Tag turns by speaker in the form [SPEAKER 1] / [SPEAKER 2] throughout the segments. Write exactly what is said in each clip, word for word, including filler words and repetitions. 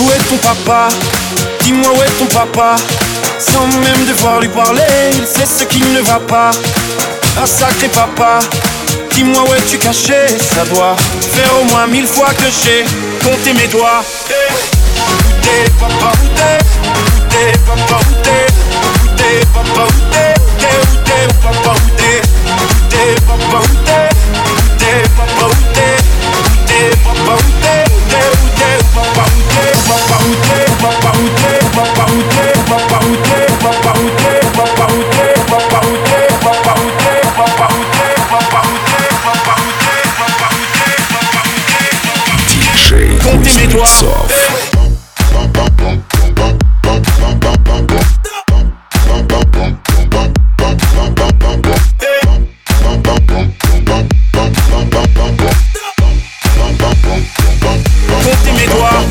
[SPEAKER 1] Où est ton papa? Dis-moi où est ton papa? Sans même devoir lui parler, il sait ce qui ne va pas. Ah sacré papa, dis-moi où es-tu caché? Ça doit faire au moins mille fois que j'ai compté mes doigts. Hey. Où t'es papa, où t'es? Où t'es papa, où t'es? Où t'es papa, où t'es? Où t'es, où papa, où t'es? Où t'es papa, où t'es? Où t'es papa, où t'es? Où t'es papa, où t'es? Où t'es, où t'es, où papa, où t'es? Papa, où t'es? Papa, où t'es? Papa, où t'es? Papa, où t'es? Papa, où t'es? Papa, où t'es? Papa, où t'es? Papa, où t'es? Papa, où t'es? Papa, où t'es? Papa, où t'es? Papa, où t'es? Papa, où t'es?
[SPEAKER 2] диджей
[SPEAKER 1] Comptez mes doigts. Comptez mes doigts.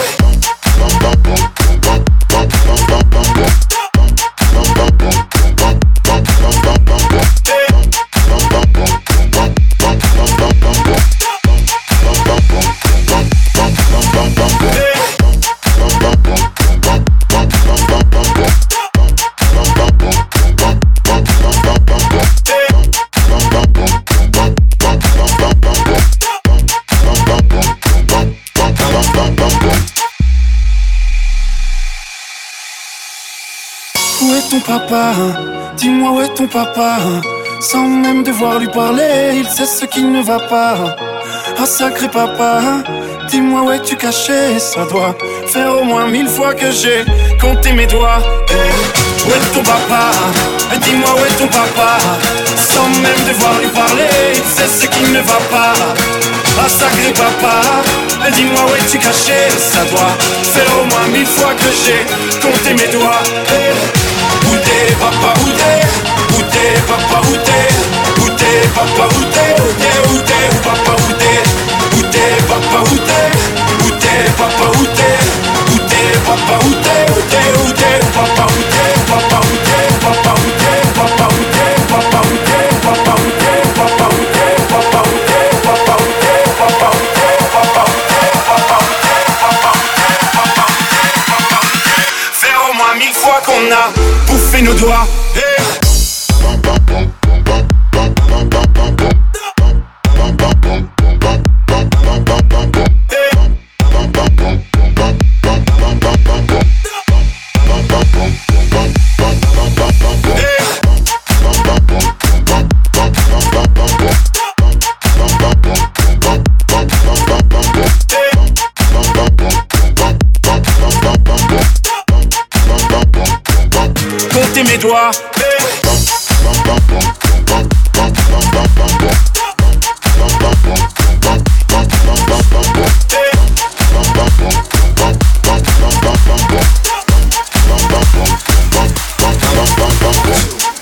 [SPEAKER 1] Où est ton papa? Dis-moi où est ton papa? Sans même devoir lui parler, il sait ce qui ne va pas. Ah sacré papa, dis-moi où es-tu caché? Ça doit faire au moins mille fois que j'ai compté mes doigts. Hey. Où est ton papa? Dis-moi où est ton papa? Sans même devoir lui parler, il sait ce qui ne va pas. Ah sacré papa, dis-moi où es-tu caché? Ça doit faire au moins mille fois que j'ai compté mes doigts. Hey. Où t'es papa, où t'es? Où t'es papa, où t'es? Où t'es papa, où t'es? Où t'es, où t'es, où papa, où t'es? Où t'es papa, où t'es? Où t'es papa, où t'es? Où t'es papa, où t'es? Où t'es, où t'es, où papa, où t'es? Papa, où t'es? Papa, où t'es? Papa, où t'es? Papa, où t'es? Papa, où t'es? Papa, où t'es? Papa, où t'es? Papa, où t'es? Papa, où t'es? Papa, où t'es? Papa, où t'es? Papa, où t'es? Faire au moins mille fois qu'on a bouffé nos doigts. Hey. Comptez mes doigts. Hey.